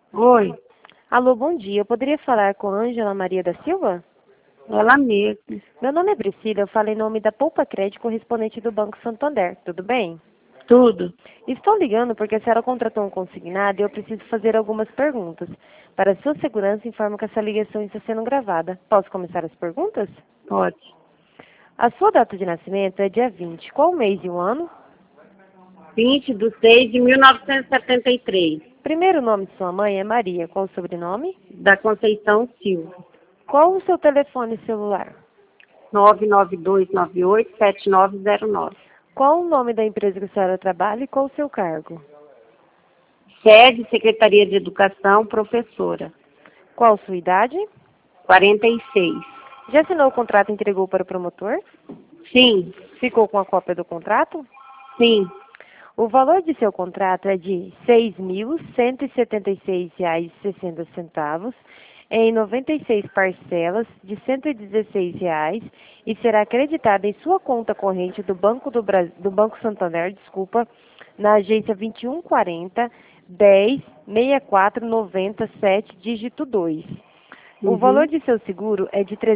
Oi, Alô, bom dia. Eu poderia falar com a Ângela Maria da Silva? ela mesmo. Meu nome é Priscila, eu falo em nome da Poupa Crédito, correspondente do Banco Santander. Tudo bem? Tudo. Estou ligando porque a senhora contratou um consignado e eu preciso fazer algumas perguntas. Para sua segurança, informo que essa ligação está sendo gravada. Posso começar as perguntas? Pode. A sua data de nascimento é dia 20. Qual o mês e o ano? 20/6/1973. Primeiro nome de sua mãe é Maria. Qual o sobrenome? Da Conceição Silva. Qual o seu telefone celular? 992987909. Qual o nome da empresa que a senhora trabalha e qual o seu cargo? Sede Secretaria de Educação, professora. Qual sua idade? 46. Já assinou o contrato e entregou para o promotor? Sim, Ficou com a cópia do contrato? sim. O valor de seu contrato é de R$ 6.176,60 em 96 parcelas de R$ 116 e será acreditado em sua conta corrente do Banco Santander, na agência 2140 10 64 97, dígito 2. O valor Uhum. de seu seguro é de R$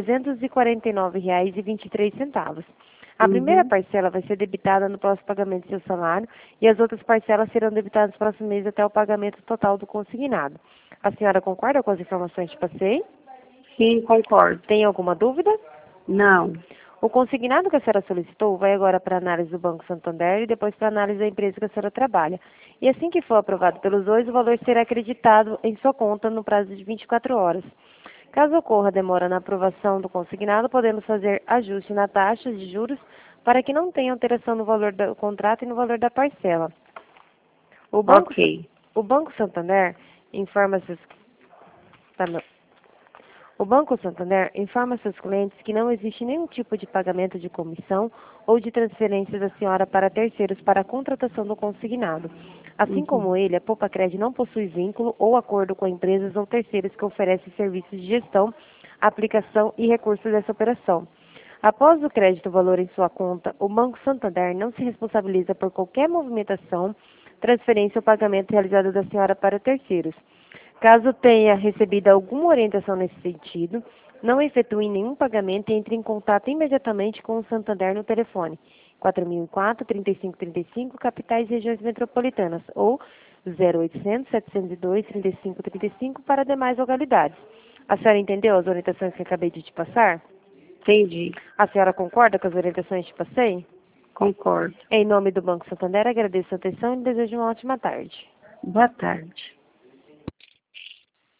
349,23. A primeira Uhum. parcela vai ser debitada no próximo pagamento do seu salário e as outras parcelas serão debitadas no próximo mês até o pagamento total do consignado. A senhora concorda com as informações que passei? Sim, concordo. Tem alguma dúvida? Não. O consignado que a senhora solicitou vai agora para análise do Banco Santander e depois para análise da empresa que a senhora trabalha. E assim que for aprovado pelos dois, o valor será acreditado em sua conta no prazo de 24 horas. Caso ocorra demora na aprovação do consignado, podemos fazer ajuste na taxa de juros para que não tenha alteração no valor do contrato e no valor da parcela. O Banco, Ok. o Banco Santander informa seus, tá, o Banco Santander informa seus clientes que não existe nenhum tipo de pagamento de comissão ou de transferência da senhora para terceiros para a contratação do consignado. Assim Uhum. como ele, a Poupa Crédito não possui vínculo ou acordo com empresas ou terceiros que oferecem serviços de gestão, aplicação e recursos dessa operação. Após o crédito valor em sua conta, o Banco Santander não se responsabiliza por qualquer movimentação, transferência ou pagamento realizado da senhora para terceiros. Caso tenha recebido alguma orientação nesse sentido, não efetue nenhum pagamento e entre em contato imediatamente com o Santander no telefone 4004-3535, capitais e regiões metropolitanas, ou 0800-702-3535 para demais localidades. A senhora entendeu as orientações que acabei de te passar? Entendi. A senhora concorda com as orientações que te passei? Concordo. Em nome do Banco Santander, agradeço a atenção e desejo uma ótima tarde. Boa tarde.